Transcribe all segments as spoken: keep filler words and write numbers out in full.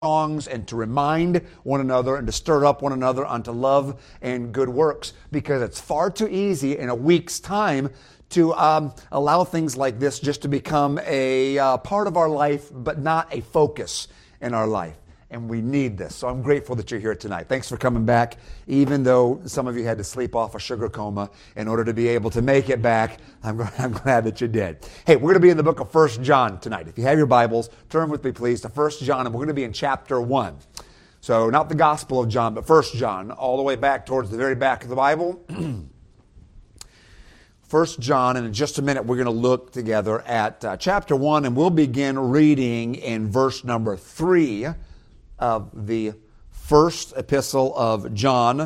songs and to remind one another and to stir up one another unto love and good works, because it's far too easy in a week's time to um, allow things like this just to become a uh, part of our life, but not a focus in our life. And we need this. So I'm grateful that you're here tonight. Thanks for coming back, even though some of you had to sleep off a sugar coma in order to be able to make it back. I'm, I'm glad that you did. Hey, we're going to be in the book of First John tonight. If you have your Bibles, turn with me, please, to First John, and we're going to be in chapter one. So not the Gospel of John, but First John, all the way back towards the very back of the Bible. First John, and in just a minute, we're going to look together at uh, chapter one, and we'll begin reading in verse number three of the first epistle of John,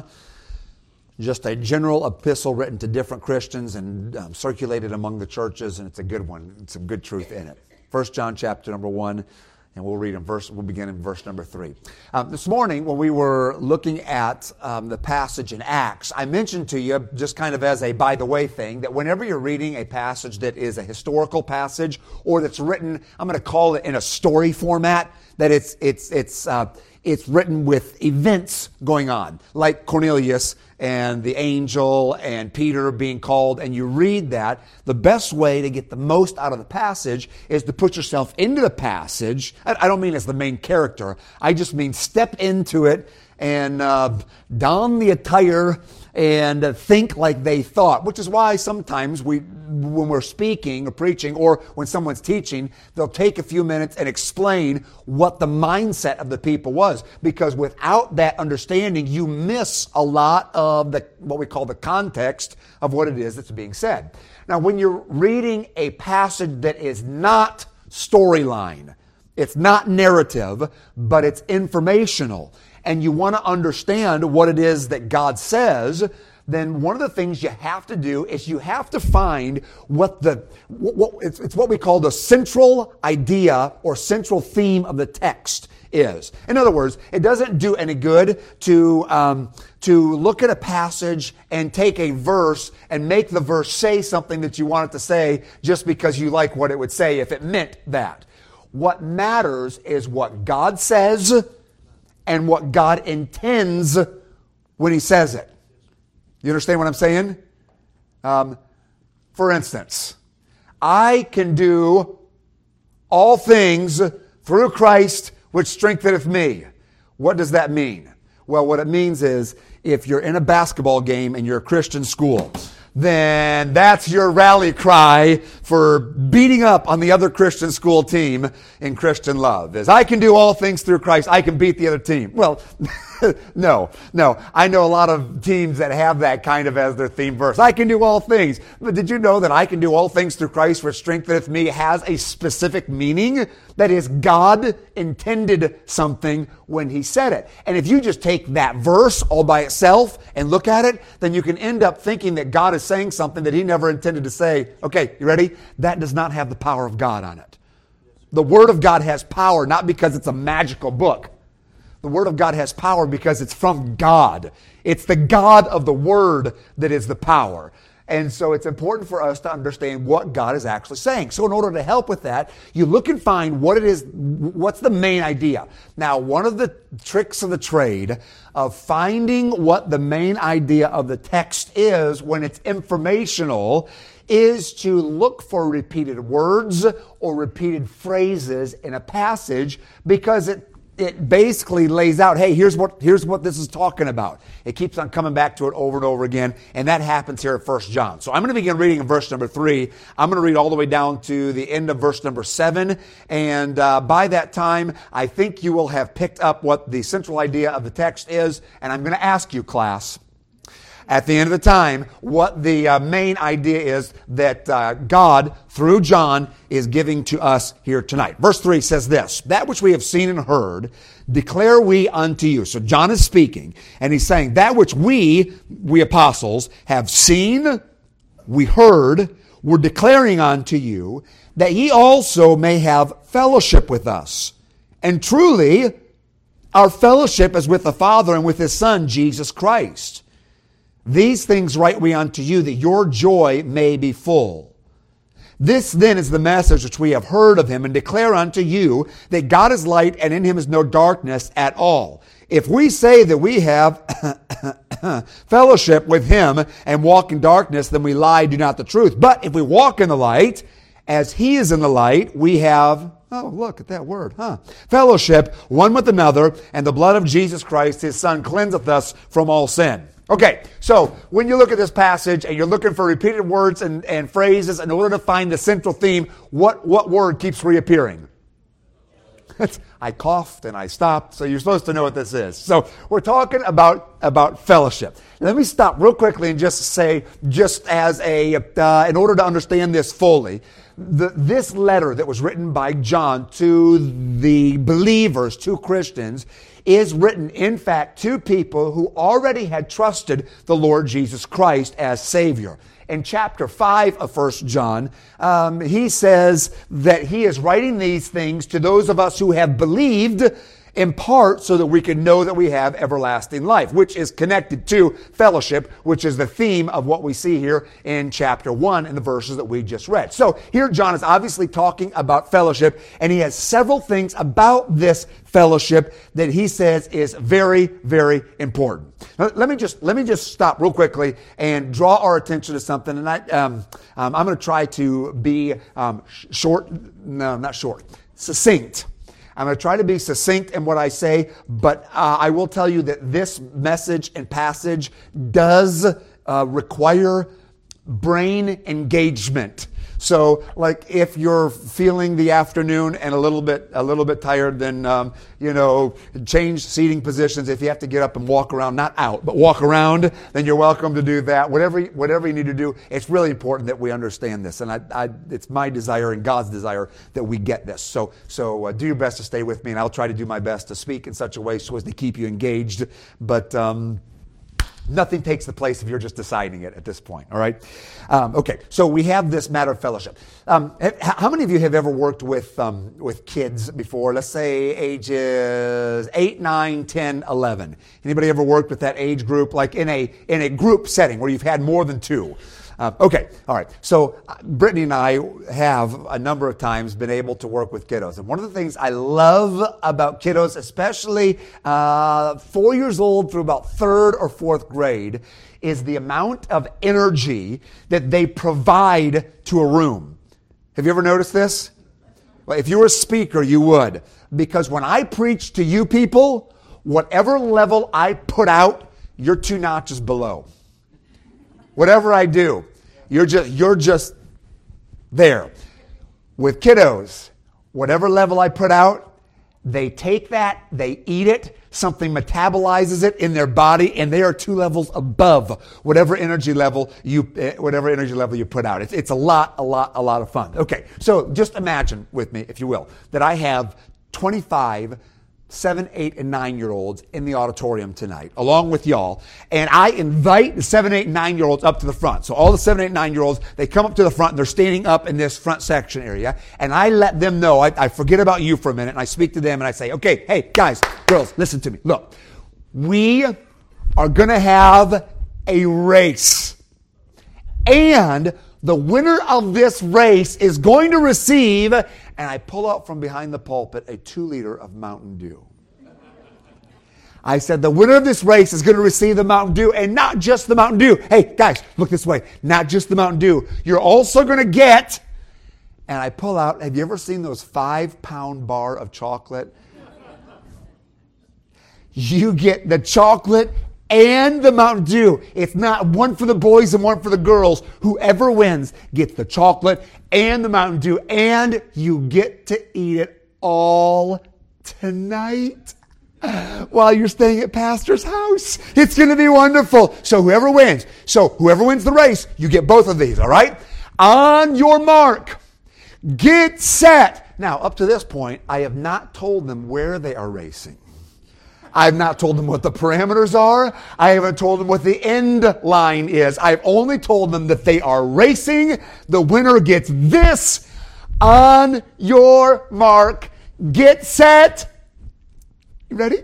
just a general epistle written to different Christians and um, circulated among the churches, and it's a good one. It's some good truth in it. First John chapter number one, and we'll read in verse. We'll begin in verse number three. Um, this morning, when we were looking at um, the passage in Acts, I mentioned to you, just kind of as a by the way thing, that whenever you're reading a passage that is a historical passage or that's written, I'm going to call it in a story format, that it's it's it's uh, it's written with events going on, like Cornelius and the angel and Peter being called, and you read that. The best way to get the most out of the passage is to put yourself into the passage. I, I don't mean as the main character. I just mean step into it and uh, don the attire and uh, think like they thought, which is why sometimes we, when we're speaking or preaching or when someone's teaching, they'll take a few minutes and explain what the mindset of the people was, because without that understanding, you miss a lot of the what we call the context of what it is that's being said. Now, when you're reading a passage that is not storyline, it's not narrative, but it's informational, and you want to understand what it is that God says, then one of the things you have to do is you have to find what the, what, what, it's, it's what we call the central idea or central theme of the text is. In other words, it doesn't do any good to, um, to look at a passage and take a verse and make the verse say something that you want it to say just because you like what it would say if it meant that. What matters is what God says and what God intends when He says it. You understand what I'm saying? Um, for instance, I can do all things through Christ which strengtheneth me. What does that mean? Well, what it means is if you're in a basketball game and you're a Christian school, then that's your rally cry for beating up on the other Christian school team in Christian love. Is I can do all things through Christ. I can beat the other team. Well, no, no. I know a lot of teams that have that kind of as their theme verse. I can do all things. But did you know that I can do all things through Christ which strengtheneth me has a specific meaning? That is, God intended something when He said it. And if you just take that verse all by itself and look at it, then you can end up thinking that God is saying something that He never intended to say. Okay, you ready? That does not have the power of God on it. The Word of God has power not because it's a magical book. The Word of God has power because it's from God. It's the God of the Word that is the power. And so it's important for us to understand what God is actually saying. So in order to help with that, you look and find what it is, what's the main idea. Now, one of the tricks of the trade of finding what the main idea of the text is when it's informational is to look for repeated words or repeated phrases in a passage, because it It basically lays out, hey, here's what here's what this is talking about. It keeps on coming back to it over and over again, and that happens here at First John. So I'm going to begin reading in verse number three. I'm going to read all the way down to the end of verse number seven, and uh, by that time, I think you will have picked up what the central idea of the text is, and I'm going to ask you, class, at the end of the time, what the uh, main idea is that uh, God, through John, is giving to us here tonight. Verse three says this, that which we have seen and heard, declare we unto you. So John is speaking, and he's saying, that which we, we apostles, have seen, we heard, we're declaring unto you, that ye also may have fellowship with us. And truly, our fellowship is with the Father and with His Son, Jesus Christ. These things write we unto you, that your joy may be full. This then is the message which we have heard of him and declare unto you that God is light and in him is no darkness at all. If we say that we have fellowship with him and walk in darkness, then we lie, do not the truth. But if we walk in the light, as he is in the light, we have, oh, look at that word, huh? Fellowship one with another, and the blood of Jesus Christ, his son, cleanseth us from all sin. Okay, so when you look at this passage and you're looking for repeated words and, and phrases in order to find the central theme, what, what word keeps reappearing? I coughed and I stopped, so you're supposed to know what this is. So we're talking about, about fellowship. Let me stop real quickly and just say, just as a, uh, in order to understand this fully, the, this letter that was written by John to the believers, to Christians, is written, in fact, to people who already had trusted the Lord Jesus Christ as Savior. In chapter five of First John, um, he says that he is writing these things to those of us who have believed in part so that we can know that we have everlasting life, which is connected to fellowship, which is the theme of what we see here in chapter one in the verses that we just read. So here John is obviously talking about fellowship, and he has several things about this fellowship that he says is very, very important. Now, let me just let me just stop real quickly and draw our attention to something. And I, um, um, I'm going to try to be um, short, no, not short, succinct. I'm going to try to be succinct in what I say, but uh, I will tell you that this message and passage does uh, require brain engagement. So, like, if you're feeling the afternoon and a little bit a little bit tired, then um, you know, change seating positions. If you have to get up and walk around, not out, but walk around, then you're welcome to do that. Whatever whatever you need to do, it's really important that we understand this, and I, I it's my desire and God's desire that we get this. So, so uh, do your best to stay with me, and I'll try to do my best to speak in such a way so as to keep you engaged. But um, nothing takes the place if you're just deciding it at this point, all right? Um, okay, so we have this matter of fellowship. Um, how many of you have ever worked with um, with kids before? Let's say ages eight, nine, ten, eleven. Anybody ever worked with that age group, like in a in a group setting where you've had more than two? Uh, okay, all right. So uh, Brittany and I have a number of times been able to work with kiddos. And one of the things I love about kiddos, especially uh, four years old through about third or fourth grade, is the amount of energy that they provide to a room. Have you ever noticed this? Well, if you were a speaker, you would. Because when I preach to you people, whatever level I put out, you're two notches below. Whatever I do, you're just you're just there. With kiddos, whatever level I put out, they take that, they eat it, something metabolizes it in their body, and they are two levels above whatever energy level you whatever energy level you put out. It's it's a lot, a lot, a lot of fun. Okay, so just imagine with me, if you will, that I have twenty-five seven, eight, and nine-year-olds in the auditorium tonight, along with y'all. And I invite the seven, eight, and nine-year-olds up to the front. So all the seven, eight, and nine-year-olds, they come up to the front, and they're standing up in this front section area. And I let them know, I, I forget about you for a minute, and I speak to them, and I say, okay, hey, guys, girls, listen to me. Look, we are going to have a race. And the winner of this race is going to receive, and I pull out from behind the pulpit a two liter of Mountain Dew. I said, the winner of this race is going to receive the Mountain Dew, and not just the Mountain Dew. Hey, guys, look this way. Not just the Mountain Dew. You're also going to get, and I pull out, have you ever seen those five pound bar of chocolate? You get the chocolate and the Mountain Dew. It's not one for the boys and one for the girls. Whoever wins gets the chocolate and the Mountain Dew, and you get to eat it all tonight while you're staying at Pastor's house. It's going to be wonderful. So whoever wins, so whoever wins the race, you get both of these, all right? On your mark, get set. Now, up to this point, I have not told them where they are racing. I've not told them what the parameters are. I haven't told them what the end line is. I've only told them that they are racing. The winner gets this. On your mark, get set. You ready?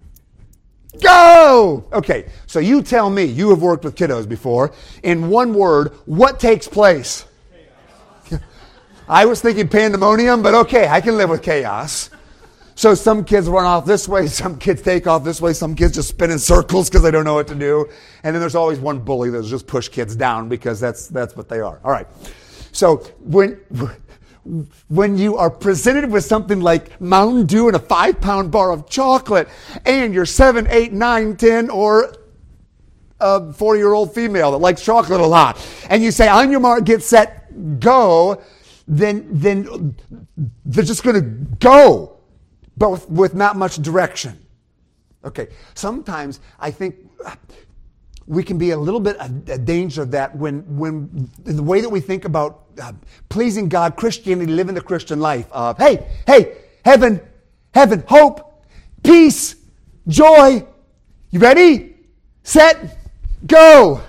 Go! Okay, so you tell me, you have worked with kiddos before. In one word, what takes place? I was thinking pandemonium, but okay, I can live with chaos. So some kids run off this way, some kids take off this way, some kids just spin in circles because they don't know what to do. And then there's always one bully that'll just push kids down because that's that's what they are. All right. So when when you are presented with something like Mountain Dew and a five-pound bar of chocolate, and you're seven, eight, nine, ten, or a forty-year-old female that likes chocolate a lot, and you say, on your mark, get set, go, then, then they're just going to go, but with, with not much direction. Okay, sometimes I think we can be a little bit a, a danger of that when, when in the way that we think about uh, pleasing God, Christianity, living the Christian life. Uh, hey, hey, heaven, heaven, hope, peace, joy. You ready? Set, go.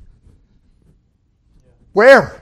Where?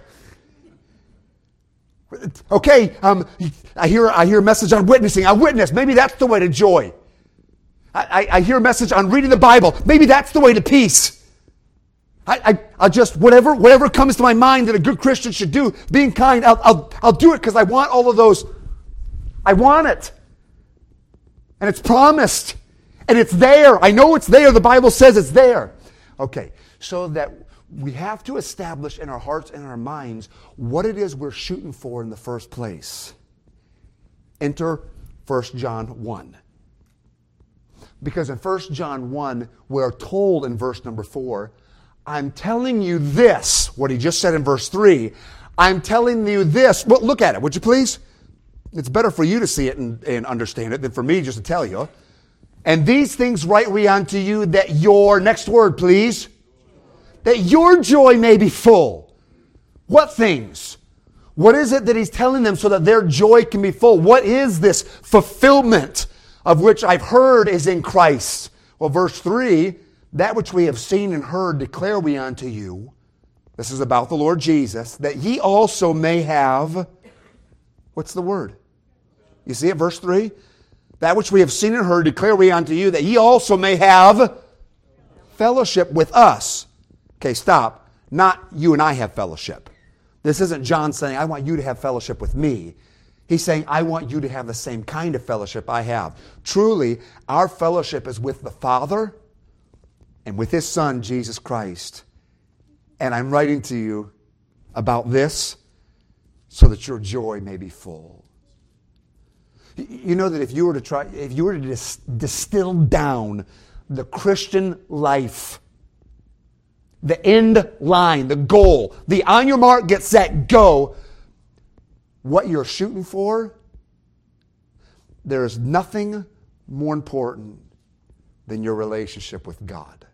Okay, um, I hear I hear a message on witnessing. I witness. Maybe that's the way to joy. I, I, I hear a message on reading the Bible. Maybe that's the way to peace. I, I, I'll just, whatever, whatever comes to my mind that a good Christian should do, being kind, I'll, I'll, I'll do it because I want all of those. I want it. And it's promised. And it's there. I know it's there. The Bible says it's there. Okay, so that we have to establish in our hearts and our minds what it is we're shooting for in the first place. Enter First John one. Because in First John one, we're told in verse number four, I'm telling you this, what he just said in verse three, I'm telling you this. Well, look at it, would you please? It's better for you to see it and, and understand it than for me just to tell you. And these things write we unto you that your, next word please, that your joy may be full. What things? What is it that he's telling them so that their joy can be full? What is this fulfillment of which I've heard is in Christ? Well, verse three, that which we have seen and heard declare we unto you. This is about the Lord Jesus, that ye also may have, what's the word? You see it, verse three? That which we have seen and heard declare we unto you, that ye also may have fellowship with us. Okay, stop. Not you and I have fellowship. This isn't John saying, I want you to have fellowship with me. He's saying, I want you to have the same kind of fellowship I have. Truly, our fellowship is with the Father and with His Son, Jesus Christ. And I'm writing to you about this so that your joy may be full. You know that if you were to try, if you were to dis- distill down the Christian life, the end line, the goal, the on your mark, get set, go, what you're shooting for, there is nothing more important than your relationship with God.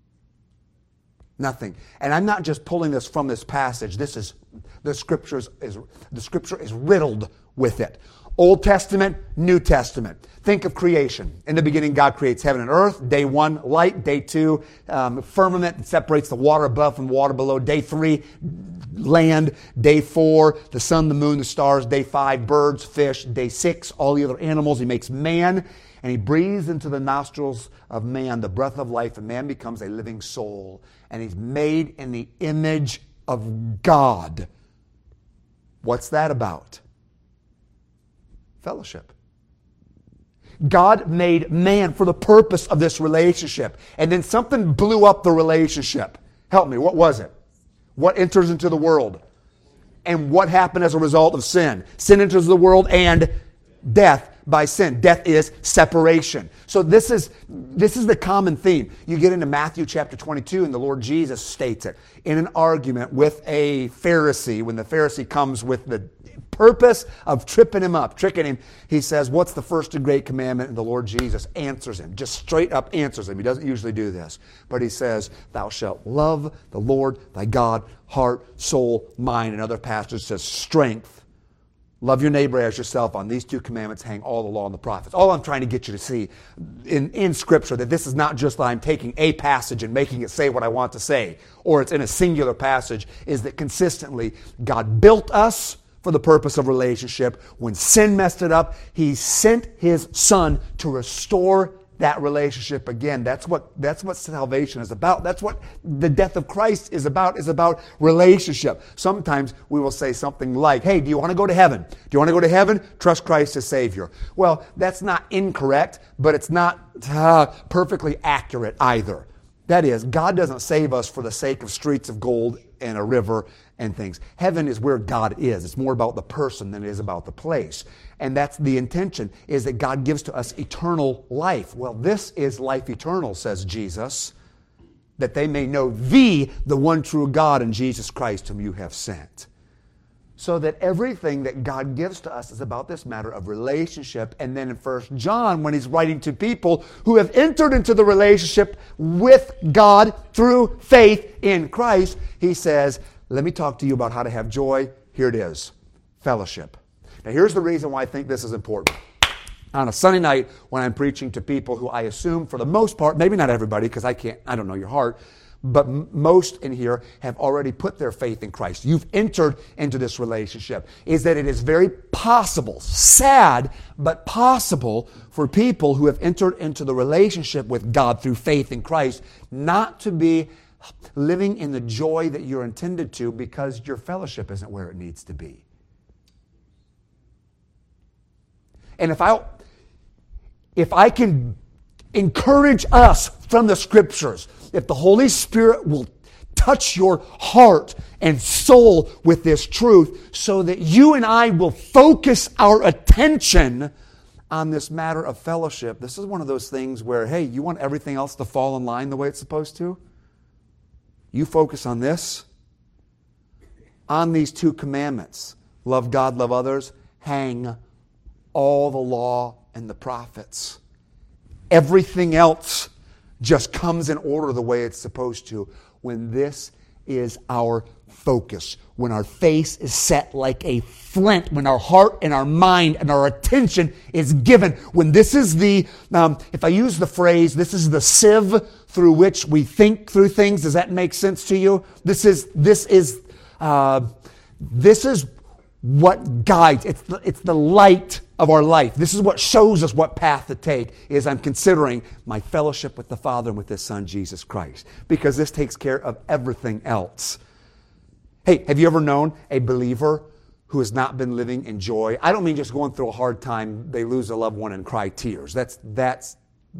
Nothing. And I'm not just pulling this from this passage. This is, the scriptures is, the scripture is riddled with it. Old Testament, New Testament. Think of creation. In the beginning, God creates heaven and earth. Day one, light. Day two, um, firmament that separates the water above from the water below. Day three, land. Day four, the sun, the moon, the stars. Day five, birds, fish. Day six, all the other animals. He makes man, and He breathes into the nostrils of man the breath of life, and man becomes a living soul. And he's made in the image of God. What's that about? Fellowship. God made man for the purpose of this relationship. And then something blew up the relationship. Help me, what was it? What enters into the world? And what happened as a result of sin? Sin enters the world and death by sin. Death is separation. So this is this is the common theme. You get into Matthew chapter twenty-two and the Lord Jesus states it in an argument with a Pharisee. When the Pharisee comes with the purpose of tripping him up, tricking him, he says, what's the first and great commandment? And the Lord Jesus answers him, just straight up answers him. He doesn't usually do this. But he says, thou shalt love the Lord thy God, heart, soul, mind. And other passages says strength. Love your neighbor as yourself. On these two commandments hang all the law and the prophets. All I'm trying to get you to see in, in Scripture, that this is not just that I'm taking a passage and making it say what I want to say, or it's in a singular passage, is that consistently God built us for the purpose of relationship. When sin messed it up, He sent His Son to restore that relationship again. That's what, that's what salvation is about. That's what the death of Christ is about, is about relationship. Sometimes we will say something like, hey, do you want to go to heaven? Do you want to go to heaven? Trust Christ as Savior. Well, that's not incorrect, but it's not uh, perfectly accurate either. That is, God doesn't save us for the sake of streets of gold and a river and things. Heaven is where God is. It's more about the person than it is about the place. And that's the intention, is that God gives to us eternal life. Well, this is life eternal, says Jesus, that they may know thee, the one true God, and Jesus Christ whom you have sent. So that everything that God gives to us is about this matter of relationship. And then in First John, when he's writing to people who have entered into the relationship with God through faith in Christ, he says, let me talk to you about how to have joy. Here it is, fellowship. Now here's the reason why I think this is important. On a Sunday night when I'm preaching to people who I assume for the most part, maybe not everybody because I can't, I don't know your heart, but m- most in here have already put their faith in Christ. You've entered into this relationship. Is that it is very possible, sad, but possible for people who have entered into the relationship with God through faith in Christ not to be living in the joy that you're intended to because your fellowship isn't where it needs to be. And if I, if I can encourage us from the Scriptures, if the Holy Spirit will touch your heart and soul with this truth so that you and I will focus our attention on this matter of fellowship, this is one of those things where, hey, you want everything else to fall in line the way it's supposed to? You focus on this, on these two commandments. Love God, love others. Hang all the law and the prophets. Everything else just comes in order the way it's supposed to when this is our focus, when our face is set like a flint, when our heart and our mind and our attention is given, when this is the, um, if I use the phrase, this is the sieve through which we think through things. Does that make sense to you? This is, this is, uh, this is what guides. It's the, it's the light of our life. This is what shows us what path to take, is I'm considering my fellowship with the Father and with His Son, Jesus Christ. Because this takes care of everything else. Hey, have you ever known a believer who has not been living in joy? I don't mean just going through a hard time, they lose a loved one and cry tears. That's, that's,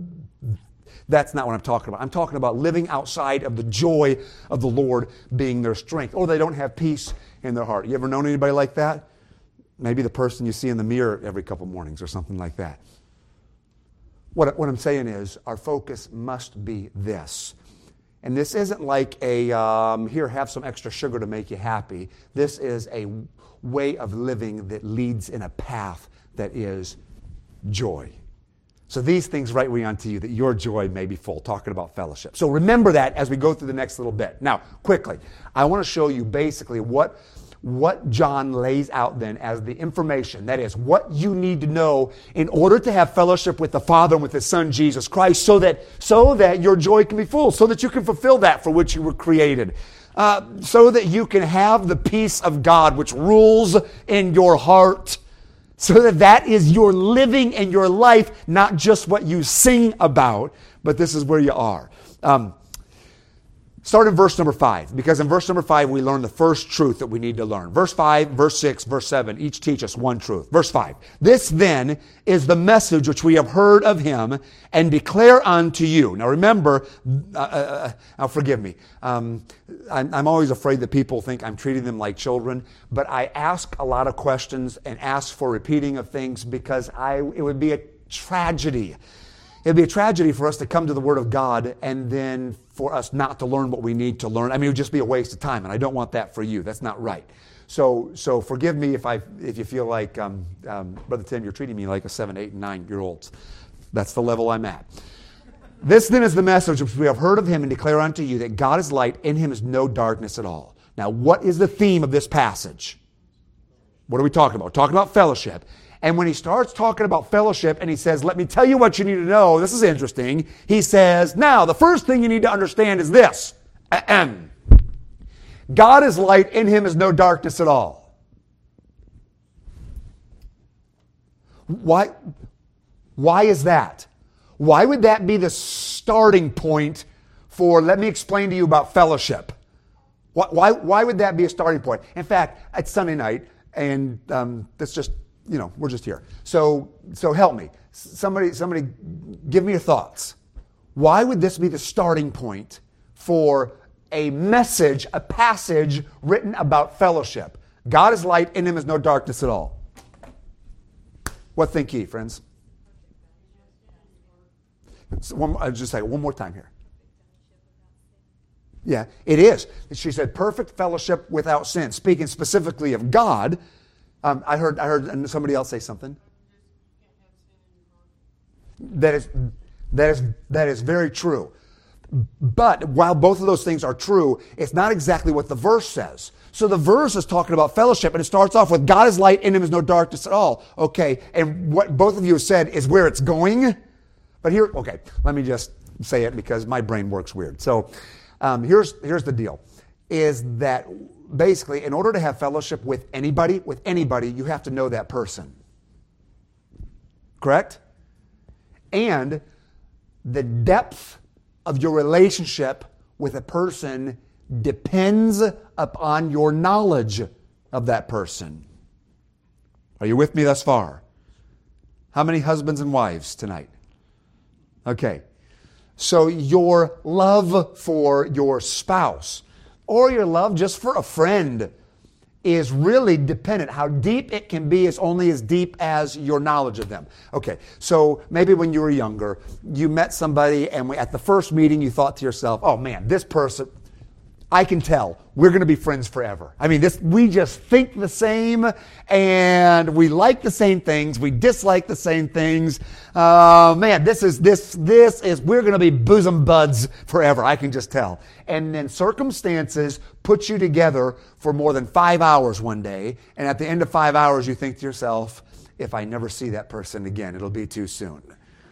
that's not what I'm talking about. I'm talking about living outside of the joy of the Lord being their strength. Or they don't have peace in their heart. You ever known anybody like that? Maybe the person you see in the mirror every couple mornings or something like that. What, what I'm saying is our focus must be this. And this isn't like a, um, here, have some extra sugar to make you happy. This is a way of living that leads in a path that is joy. So these things write we unto you, that your joy may be full, talking about fellowship. So remember that as we go through the next little bit. Now, quickly, I want to show you basically what, what John lays out then as the information. That is, what you need to know in order to have fellowship with the Father and with His Son, Jesus Christ, so that, so that your joy can be full, so that you can fulfill that for which you were created. Uh, so that you can have the peace of God which rules in your heart. So that that is your living and your life, not just what you sing about, but this is where you are. Um, start in verse number five, because in verse number five we learn the first truth that we need to learn. Verse five, verse six, verse seven, each teach us one truth. Verse five, this then is the message which we have heard of Him and declare unto you. Now remember, uh, uh, now forgive me, um, I'm, I'm always afraid that people think I'm treating them like children, but I ask a lot of questions and ask for repeating of things because I it would be a tragedy. It would be a tragedy for us to come to the Word of God and then for us not to learn what we need to learn. I mean, it would just be a waste of time, and I don't want that for you. That's not right. So, so forgive me if I if you feel like, um, um, Brother Tim, you're treating me like a seven, eight, and nine-year-olds. That's the level I'm at. This then is the message which we have heard of Him and declare unto you, that God is light, in Him is no darkness at all. Now, what is the theme of this passage? What are we talking about? We're talking about fellowship. And when he starts talking about fellowship and he says, let me tell you what you need to know, this is interesting. He says, now, the first thing you need to understand is this. Ahem. God is light, in Him is no darkness at all. Why, why is that? Why would that be the starting point for, let me explain to you about fellowship? Why, why, why would that be a starting point? In fact, it's Sunday night, and um, that's just, you know, we're just here. So, so help me. Somebody, somebody, give me your thoughts. Why would this be the starting point for a message, a passage written about fellowship? God is light, in him is no darkness at all. What think ye, friends? So one, I'll just say it one more time here. Yeah, it is. She said, perfect fellowship without sin. Speaking specifically of God, um, I heard I heard somebody else say something. That is that is that is very true. But while both of those things are true, it's not exactly what the verse says. So the verse is talking about fellowship, and it starts off with God is light, in him is no darkness at all. Okay, and what both of you have said is where it's going. But here, okay, let me just say it because my brain works weird. So um, here's here's the deal, is that basically in order to have fellowship with anybody, with anybody, you have to know that person. Correct? And the depth of your relationship with a person depends upon your knowledge of that person. Are you with me thus far? How many husbands and wives tonight? Okay. So your love for your spouse or your love just for a friend is really dependent. How deep it can be is only as deep as your knowledge of them. Okay, so maybe when you were younger, you met somebody and at the first meeting you thought to yourself, oh man, this person, I can tell we're going to be friends forever. I mean, this we just think the same and we like the same things. We dislike the same things. Uh, man, this is this this is we're going to be bosom buds forever. I can just tell. And then circumstances put you together for more than five hours one day, and at the end of five hours, you think to yourself, "If I never see that person again, it'll be too soon."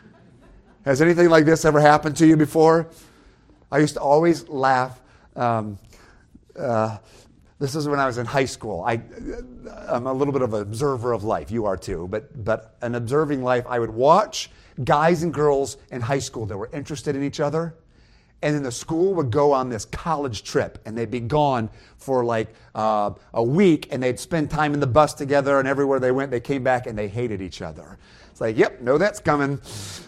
Has anything like this ever happened to you before? I used to always laugh. Um, uh, this is when I was in high school. I, I'm a little bit of an observer of life. You are too. But but an observing life, I would watch guys and girls in high school that were interested in each other. And then the school would go on this college trip. And they'd be gone for like uh, a week. And they'd spend time in the bus together. And everywhere they went, they came back and they hated each other. It's like, yep, no, that's coming.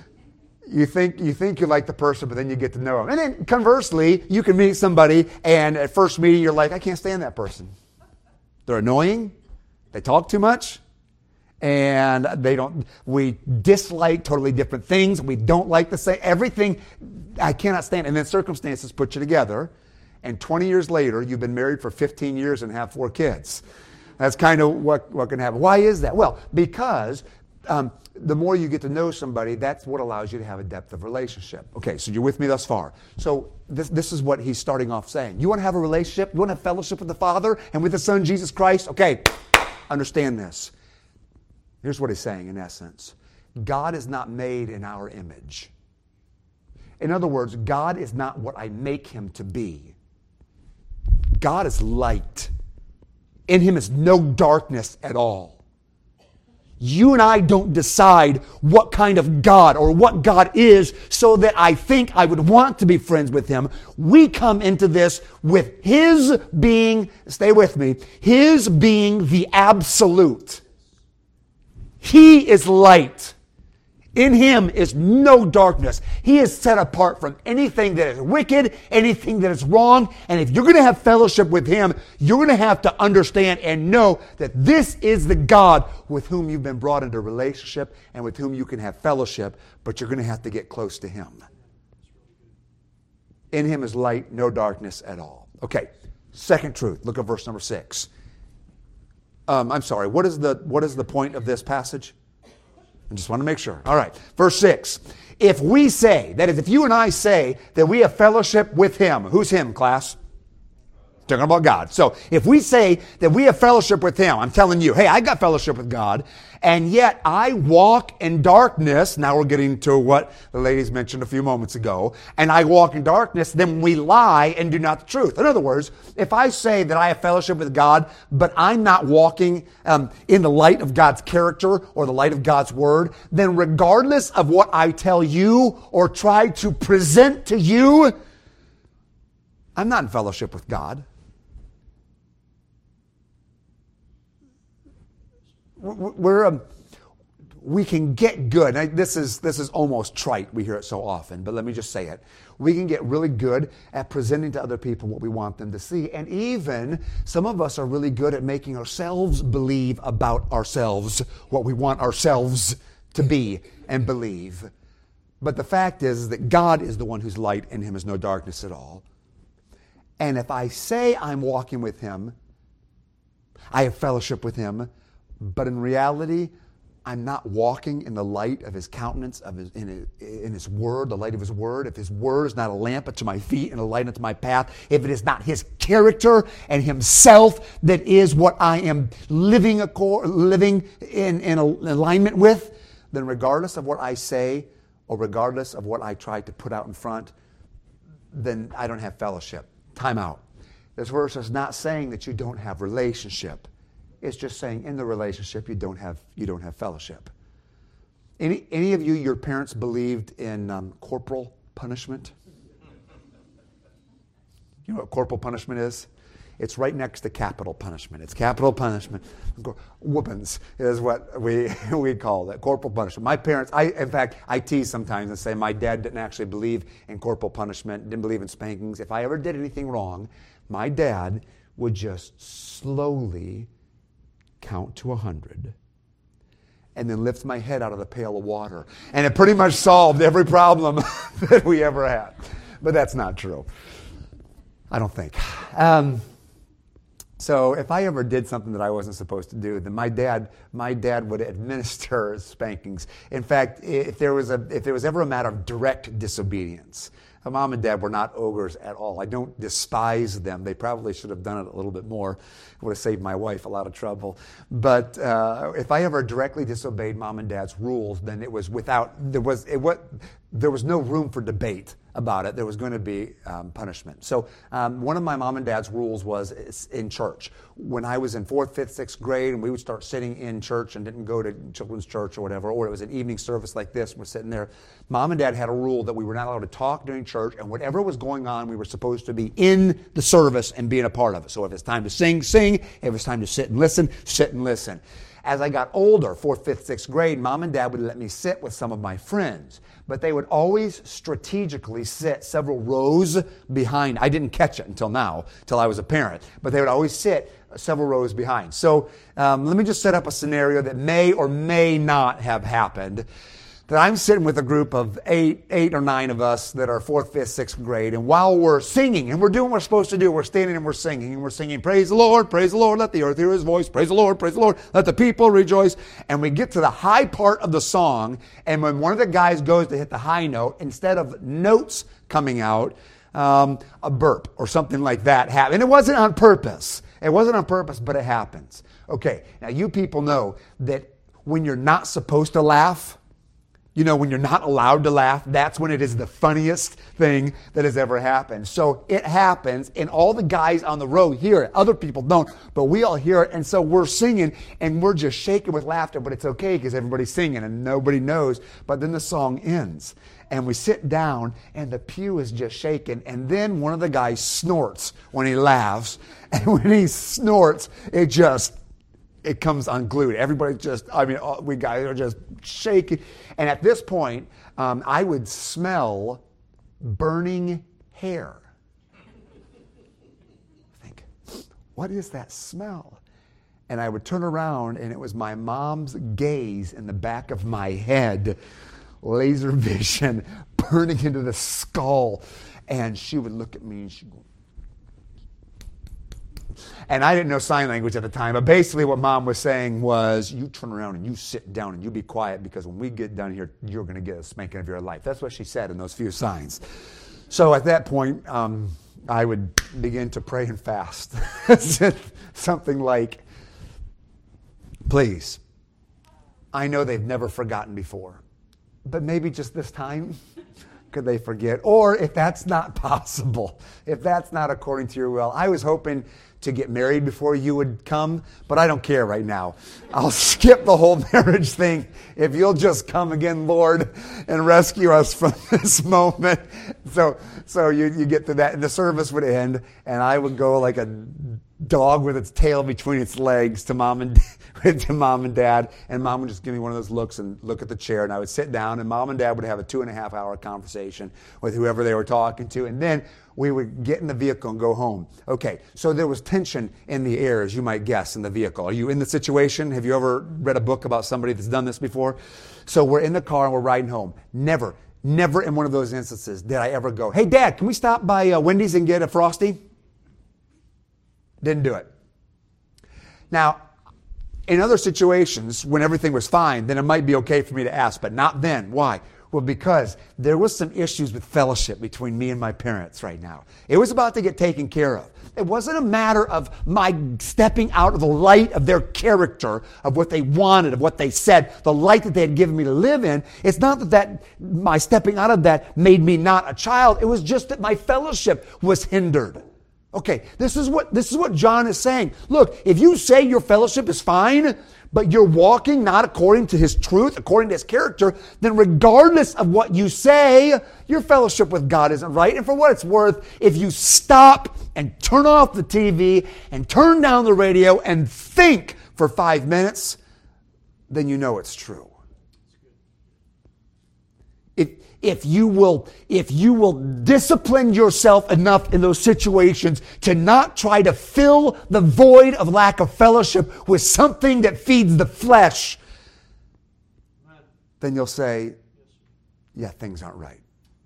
You think you think you like the person, but then you get to know them. And then conversely, you can meet somebody, and at first meeting, you're like, I can't stand that person. They're annoying. They talk too much. And they don't. We dislike totally different things. We don't like the same. Everything, I cannot stand. And then circumstances put you together. And twenty years later, you've been married for fifteen years and have four kids. That's kind of what, what can happen. Why is that? Well, because um, the more you get to know somebody, that's what allows you to have a depth of relationship. Okay, so you're with me thus far. So this, this is what he's starting off saying. You want to have a relationship? You want to have fellowship with the Father and with the Son, Jesus Christ? Okay, understand this. Here's what he's saying in essence. God is not made in our image. In other words, God is not what I make him to be. God is light. In him is no darkness at all. You and I don't decide what kind of God or what God is so that I think I would want to be friends with him. We come into this with his being, stay with me, his being the absolute. He is light. In him is no darkness. He is set apart from anything that is wicked, anything that is wrong. And if you're going to have fellowship with him, you're going to have to understand and know that this is the God with whom you've been brought into relationship and with whom you can have fellowship, but you're going to have to get close to him. In him is light, no darkness at all. Okay, second truth. Look at verse number six. Um, I'm sorry, what is the what is the point of this passage? I just want to make sure. All right. Verse six. If we say, that is, if you and I say that we have fellowship with him. Who's him, class? Talking about God. So if we say that we have fellowship with Him, I'm telling you, hey, I got fellowship with God, and yet I walk in darkness. Now we're getting to what the ladies mentioned a few moments ago. And I walk in darkness, then we lie and do not the truth. In other words, if I say that I have fellowship with God, but I'm not walking um, in the light of God's character or the light of God's word, then regardless of what I tell you or try to present to you, I'm not in fellowship with God. We're, um, we can get good. Now, this is this is almost trite. We hear it so often, but let me just say it. We can get really good at presenting to other people what we want them to see. And even some of us are really good at making ourselves believe about ourselves what we want ourselves to be and believe. But the fact is that God is the one who's light, and in Him is no darkness at all. And if I say I'm walking with Him, I have fellowship with Him, but in reality, I'm not walking in the light of His countenance, of his, in, his, in His Word, the light of His Word. If His Word is not a lamp unto my feet and a light unto my path, if it is not His character and Himself that is what I am living, accord, living in, in alignment with, then regardless of what I say or regardless of what I try to put out in front, then I don't have fellowship. Time out. This verse is not saying that you don't have relationship. It's just saying in the relationship you don't have you don't have fellowship. Any any of you, your parents believed in um, corporal punishment? You know what corporal punishment is? It's right next to capital punishment. It's capital punishment. Whoopings is what we we call it. Corporal punishment. My parents, I in fact, I tease sometimes and say my dad didn't actually believe in corporal punishment, didn't believe in spankings. If I ever did anything wrong, my dad would just slowly count to a hundred and then lift my head out of the pail of water. And it pretty much solved every problem that we ever had. But that's not true. I don't think. Um, so if I ever did something that I wasn't supposed to do, then my dad, my dad would administer spankings. In fact, if there was a, if there was ever a matter of direct disobedience, my mom and dad were not ogres at all. I don't despise them. They probably should have done it a little bit more. It would have saved my wife a lot of trouble. But uh, if I ever directly disobeyed mom and dad's rules, then it was without, there was, it was, there was no room for debate about it. There was going to be um, punishment. So um, one of my mom and dad's rules was in church. When I was in fourth, fifth, sixth grade, and we would start sitting in church and didn't go to children's church or whatever, or it was an evening service like this, we're sitting there, mom and dad had a rule that we were not allowed to talk during church, and whatever was going on, we were supposed to be in the service and being a part of it. So if it's time to sing, sing. If it's time to sit and listen, sit and listen. As I got older, fourth, fifth, sixth grade, mom and dad would let me sit with some of my friends. But they would always strategically sit several rows behind. I didn't catch it until now, until I was a parent. But they would always sit several rows behind. So um, let me just set up a scenario that may or may not have happened. That I'm sitting with a group of eight, eight or nine of us that are fourth, fifth, sixth grade. And while we're singing, and we're doing what we're supposed to do, we're standing and we're singing, and we're singing, praise the Lord, praise the Lord, let the earth hear His voice, praise the Lord, praise the Lord, let the people rejoice. And we get to the high part of the song, and when one of the guys goes to hit the high note, instead of notes coming out, um, a burp or something like that happened. And it wasn't on purpose. It wasn't on purpose, but it happens. Okay, now you people know that when you're not supposed to laugh, you know, when you're not allowed to laugh, that's when it is the funniest thing that has ever happened. So it happens, and all the guys on the row hear it. Other people don't, but we all hear it. And so we're singing, and we're just shaking with laughter, but it's okay because everybody's singing and nobody knows. But then the song ends, and we sit down, and the pew is just shaking. And then one of the guys snorts when he laughs. And when he snorts, it just... it comes unglued. Everybody just, I mean, all, we guys are just shaking. And at this point, um, I would smell burning hair. I think, what is that smell? And I would turn around, and it was my mom's gaze in the back of my head, laser vision, burning into the skull. And she would look at me, and she'd go, and I didn't know sign language at the time, but basically what Mom was saying was, you turn around and you sit down and you be quiet, because when we get down here, you're going to get a spanking of your life. That's what she said in those few signs. So at that point, um, I would begin to pray and fast. Something like, please, I know they've never forgotten before, but maybe just this time, could they forget? Or if that's not possible, if that's not according to your will, I was hoping to get married before you would come, but I don't care right now. I'll skip the whole marriage thing if you'll just come again, Lord, and rescue us from this moment. So so you, you get to that, and the service would end, and I would go like a dog with its tail between its legs to mom and to mom and dad, and mom would just give me one of those looks and look at the chair, and I would sit down, and mom and dad would have a two and a half hour conversation with whoever they were talking to, and then we would get in the vehicle and go home. Okay, so there was tension in the air, as you might guess, in the vehicle. Are you in the situation? Have you ever read a book about somebody that's done this before? So we're in the car and we're riding home. Never, never in one of those instances did I ever go, hey, Dad, can we stop by uh, Wendy's and get a Frosty? Didn't do it. Now, in other situations, when everything was fine, then it might be okay for me to ask, but not then. Why? Well, because there was some issues with fellowship between me and my parents right now. It was about to get taken care of. It wasn't a matter of my stepping out of the light of their character, of what they wanted, of what they said, the light that they had given me to live in. It's not that, that my stepping out of that made me not a child. It was just that my fellowship was hindered. Okay, this is what this is what John is saying. Look, if you say your fellowship is fine, but you're walking not according to his truth, according to his character, then regardless of what you say, your fellowship with God isn't right. And for what it's worth, if you stop and turn off the T V and turn down the radio and think for five minutes, then you know it's true. If If you will, if you will discipline yourself enough in those situations to not try to fill the void of lack of fellowship with something that feeds the flesh, then you'll say, yeah, things aren't right.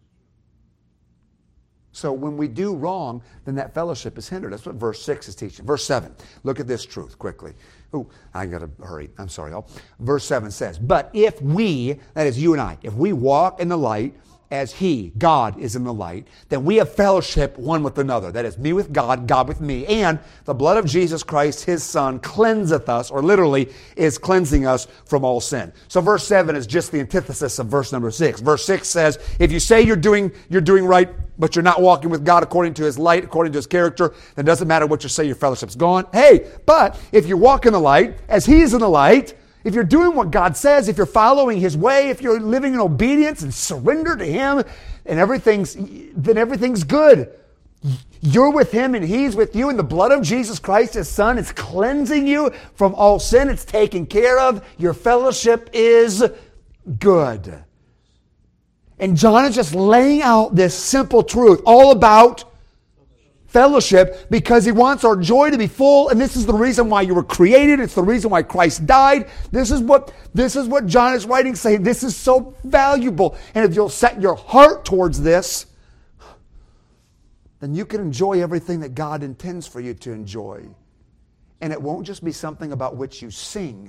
So when we do wrong, then that fellowship is hindered. That's what verse six is teaching. Verse seven, look at this truth quickly. Oh, I got to hurry. I'm sorry, y'all. Verse seven says, but if we, that is you and I, if we walk in the light as he, God, is in the light, then we have fellowship one with another. That is, me with God, God with me. And the blood of Jesus Christ, his Son, cleanseth us, or literally is cleansing us from all sin. So verse seven is just the antithesis of verse number six. Verse six says, if you say you're doing, you're doing right, but you're not walking with God according to his light, according to his character, then it doesn't matter what you say, your fellowship's gone. Hey, but if you walk in the light as he is in the light, if you're doing what God says, if you're following his way, if you're living in obedience and surrender to him, and everything's, then everything's good. You're with him and he's with you, and the blood of Jesus Christ, his Son, is cleansing you from all sin. It's taken care of. Your fellowship is good. And John is just laying out this simple truth all about fellowship, because he wants our joy to be full, and this is the reason why you were created. It's the reason why Christ died. This is what this is what John is writing, saying this is so valuable. And if you'll set your heart towards this, then you can enjoy everything that God intends for you to enjoy. And it won't just be something about which you sing.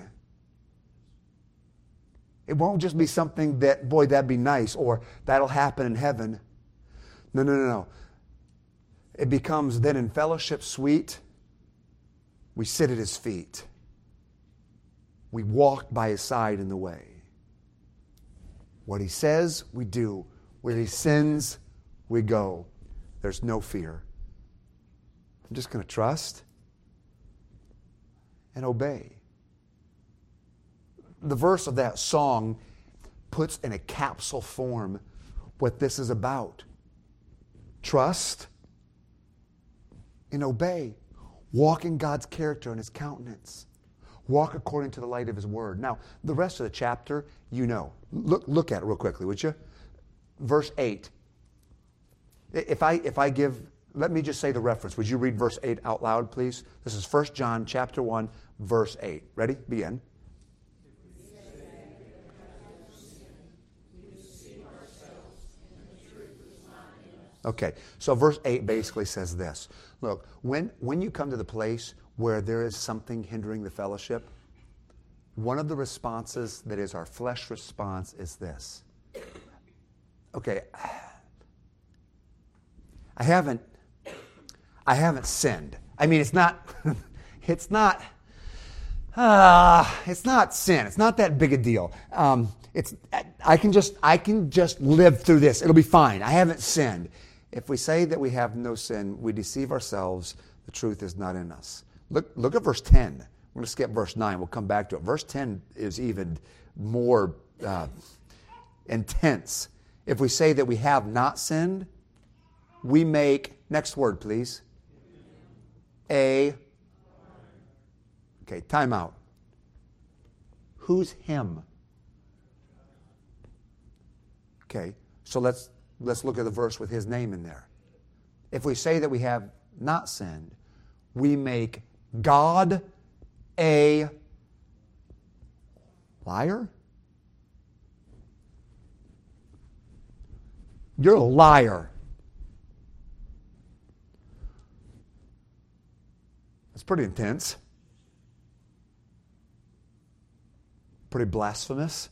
It won't just be something that, boy, that'd be nice, or that'll happen in heaven. No, no, no, no. It becomes then in fellowship sweet, we sit at his feet. We walk by his side in the way. What he says, we do. Where he sends, we go. There's no fear. I'm just going to trust and obey. The verse of that song puts in a capsule form what this is about. Trust and obey. Walk in God's character and his countenance. Walk according to the light of his word. Now, the rest of the chapter, you know. Look, look at it real quickly, would you? Verse eight. If I, if I give, let me just say the reference. Would you read verse eight out loud, please? This is First John chapter one, verse eight. Ready? Begin. Okay, so verse eight basically says this. Look, when, when you come to the place where there is something hindering the fellowship, one of the responses that is our flesh response is this. Okay, I haven't, I haven't sinned. I mean, it's not, it's not, uh, it's not sin. It's not that big a deal. Um, it's, I can just, I can just live through this. It'll be fine. I haven't sinned. If we say that we have no sin, we deceive ourselves. The truth is not in us. Look, look at verse ten. We're going to skip verse nine. We'll come back to it. Verse ten is even more uh, intense. If we say that we have not sinned, we make, next word please, a, okay, time out. Who's him? Okay, so let's let's look at the verse with his name in there. If we say that we have not sinned, we make God a liar? You're a liar. That's pretty intense. Pretty blasphemous.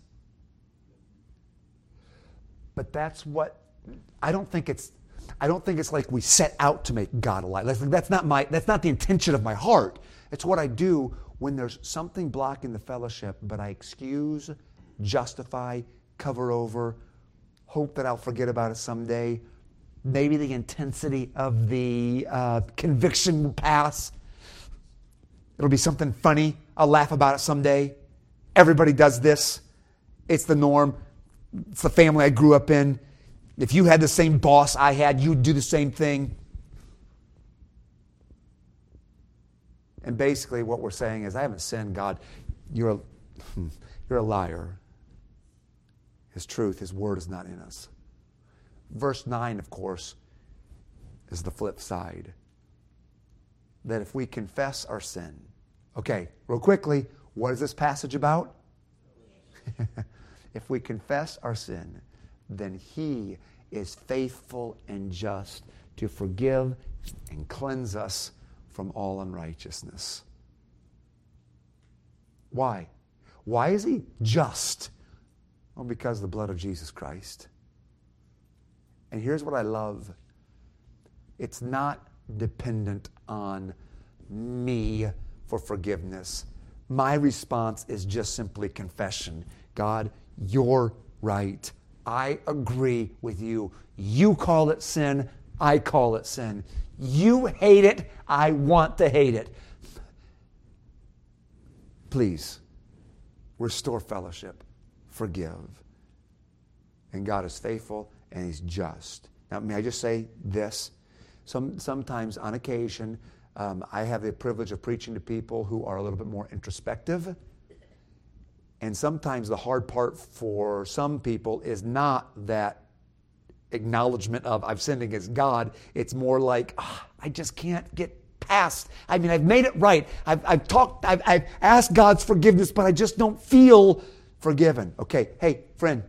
But that's what, I don't think it's, I don't think it's like we set out to make God a liar. That's, that's not my, that's not the intention of my heart. It's what I do when there's something blocking the fellowship, but I excuse, justify, cover over, hope that I'll forget about it someday. Maybe the intensity of the uh, conviction will pass. It'll be something funny. I'll laugh about it someday. Everybody does this. It's the norm. It's the family I grew up in. If you had the same boss I had, you'd do the same thing. And basically what we're saying is, I haven't sinned, God. You're a, you're a liar. His truth, His word is not in us. Verse nine, of course, is the flip side. That if we confess our sin. Okay, real quickly, what is this passage about? If we confess our sin, then He is faithful and just to forgive and cleanse us from all unrighteousness. Why? Why is He just? Well, because of the blood of Jesus Christ. And here's what I love. It's not dependent on me for forgiveness. My response is just simply confession. God, you're right. I agree with you. You call it sin. I call it sin. You hate it. I want to hate it. Please, restore fellowship. Forgive. And God is faithful and He's just. Now, may I just say this? Some, sometimes, on occasion, um, I have the privilege of preaching to people who are a little bit more introspective. And sometimes the hard part for some people is not that acknowledgement of, I've sinned against God. It's more like, oh, I just can't get past. I mean, I've made it right. I've, I've talked, I've, I've asked God's forgiveness, but I just don't feel forgiven. Okay, hey, friend,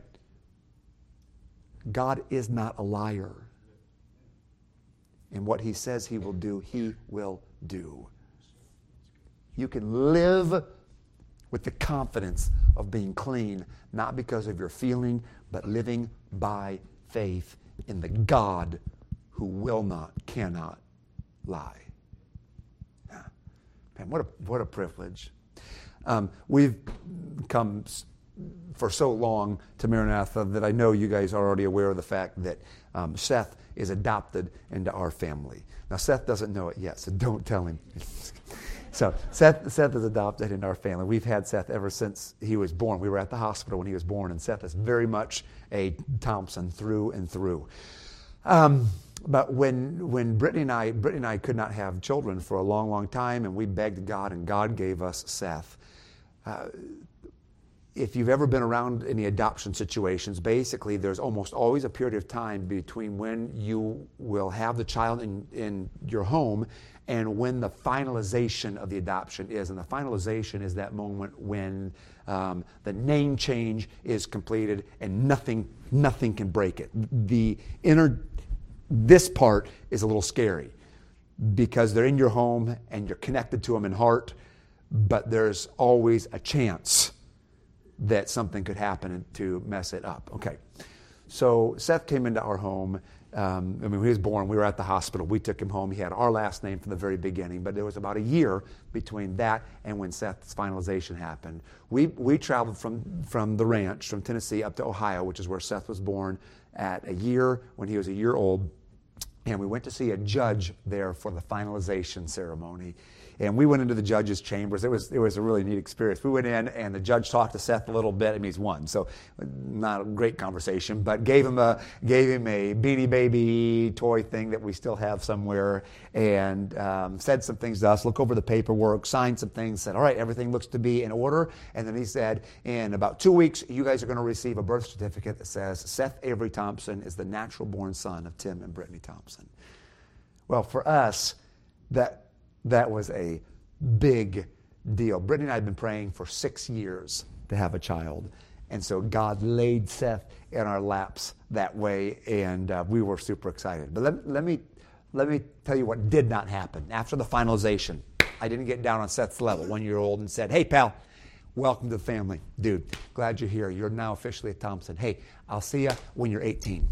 God is not a liar. And what He says He will do, He will do. You can live with the confidence of being clean, not because of your feeling, but living by faith in the God who will not, cannot lie. Man, what a, what a privilege. Um, we've come for so long to Maranatha that I know you guys are already aware of the fact that um, Seth is adopted into our family. Now, Seth doesn't know it yet, so don't tell him. So Seth, Seth is adopted into our family. We've had Seth ever since he was born. We were at the hospital when he was born, and Seth is very much a Thompson through and through. Um, but when when Brittany and I, Brittany and I could not have children for a long, long time, and we begged God, and God gave us Seth. Uh, if you've ever been around any adoption situations, basically there's almost always a period of time between when you will have the child in, in your home and when the finalization of the adoption is. And the finalization is that moment when um, the name change is completed and nothing, nothing can break it. The inner, this part is a little scary because they're in your home and you're connected to them in heart, but there's always a chance that something could happen to mess it up. Okay. So Seth came into our home. Um, I mean, when he was born, we were at the hospital. We took him home. He had our last name from the very beginning, but there was about a year between that and when Seth's finalization happened. We we traveled from, from the ranch, from Tennessee up to Ohio, which is where Seth was born, at a year, when he was a year old. And we went to see a judge there for the finalization ceremony. And we went into the judge's chambers. It was it was a really neat experience. We went in, and the judge talked to Seth a little bit. I mean, he's one, so not a great conversation, but gave him a gave him a Beanie Baby toy thing that we still have somewhere, and um, said some things to us. Look over the paperwork, signed some things, said, "All right, everything looks to be in order." And then he said, "In about two weeks, you guys are going to receive a birth certificate that says Seth Avery Thompson is the natural-born son of Tim and Brittany Thompson." Well, for us, that. That was a big deal. Brittany and I had been praying for six years to have a child. And so God laid Seth in our laps that way, and uh, we were super excited. But let, let me let me tell you what did not happen. After the finalization, I didn't get down on Seth's level, one-year-old, and said, "Hey, pal, welcome to the family. Dude, glad you're here. You're now officially a Thompson. Hey, I'll see you when you're eighteen.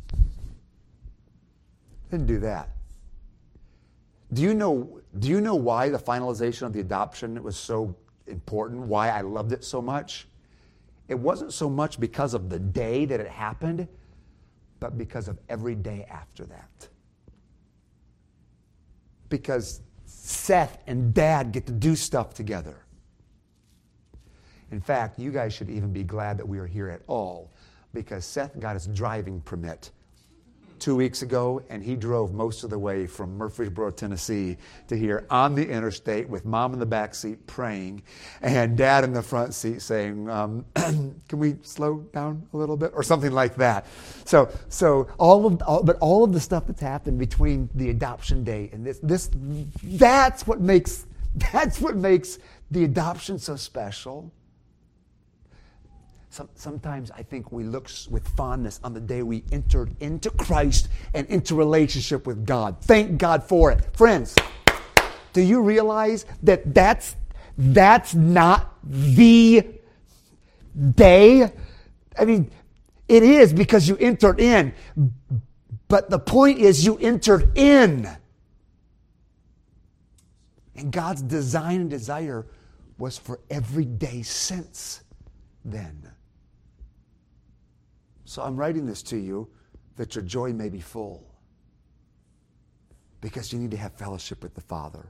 Didn't do that. Do you know, do you know why the finalization of the adoption was so important? Why I loved it so much? It wasn't so much because of the day that it happened, but because of every day after that. Because Seth and Dad get to do stuff together. In fact, you guys should even be glad that we are here at all, because Seth got his driving permit two weeks ago, and he drove most of the way from Murfreesboro, Tennessee to here on the interstate with Mom in the back seat praying and Dad in the front seat saying, um, can we slow down a little bit, or something like that. So so all of all, but all of the stuff that's happened between the adoption day and this this that's what makes that's what makes the adoption so special. Sometimes I think we look with fondness on the day we entered into Christ and into relationship with God. Thank God for it. Friends, do you realize that that's, that's not the day? I mean, it is because you entered in. But the point is you entered in. And God's design and desire was for every day since then. So I'm writing this to you that your joy may be full, because you need to have fellowship with the Father.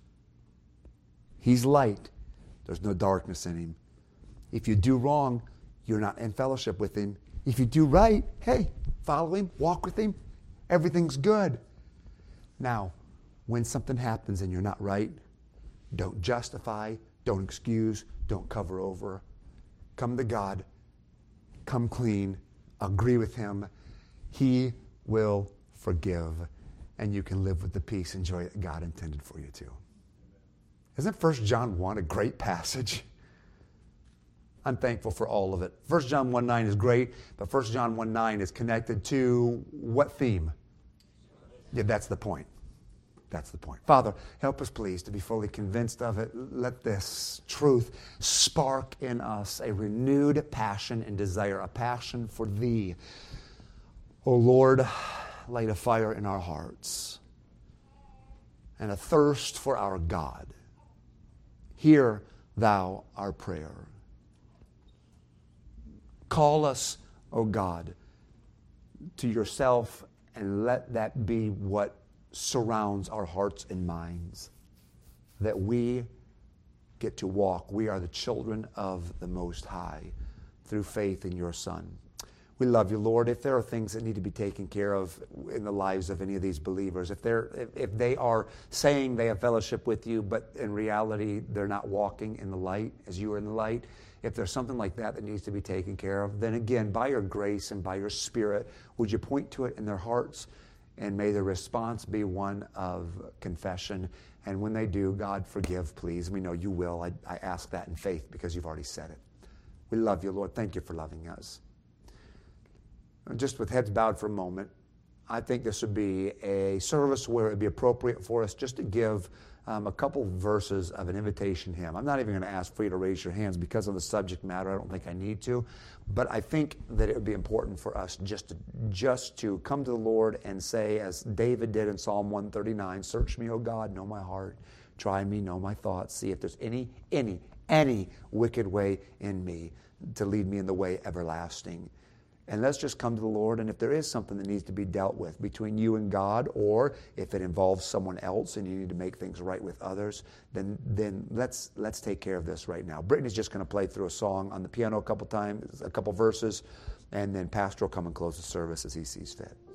He's light. There's no darkness in him. If you do wrong, you're not in fellowship with him. If you do right, hey, follow him, walk with him. Everything's good. Now, when something happens and you're not right, don't justify, don't excuse, don't cover over. Come to God. Come clean. Agree with him. He will forgive, and you can live with the peace and joy that God intended for you to. Isn't First John one a great passage? I'm thankful for all of it. First John one nine is great, but First John one nine is connected to what theme? Yeah, that's the point. That's the point. Father, help us, please, to be fully convinced of it. Let this truth spark in us a renewed passion and desire, a passion for Thee. Oh, Lord, light a fire in our hearts and a thirst for our God. Hear Thou our prayer. Call us, O God, to Yourself, and let that be what surrounds our hearts and minds, that we get to walk. We are the children of the Most High through faith in Your Son. We love You, Lord. If there are things that need to be taken care of in the lives of any of these believers, if they're if, if they are saying they have fellowship with You, but in reality they're not walking in the light as You are in the light, if there's something like that that needs to be taken care of, then again, by Your grace and by Your Spirit, would You point to it in their hearts? And may the response be one of confession. And when they do, God, forgive, please. We know You will. I, I ask that in faith because You've already said it. We love You, Lord. Thank You for loving us. And just with heads bowed for a moment, I think this would be a service where it would be appropriate for us just to give um, a couple verses of an invitation hymn. I'm not even going to ask for you to raise your hands because of the subject matter. I don't think I need to. But I think that it would be important for us just to, just to come to the Lord and say, as David did in Psalm one thirty-nine, search me, O God, know my heart. Try me, know my thoughts. See if there's any, any, any wicked way in me to lead me in the way everlasting. And let's just come to the Lord, and if there is something that needs to be dealt with between you and God, or if it involves someone else and you need to make things right with others, then then let's let's take care of this right now. Brittany's just going to play through a song on the piano a couple times, a couple verses, and then Pastor will come and close the service as he sees fit.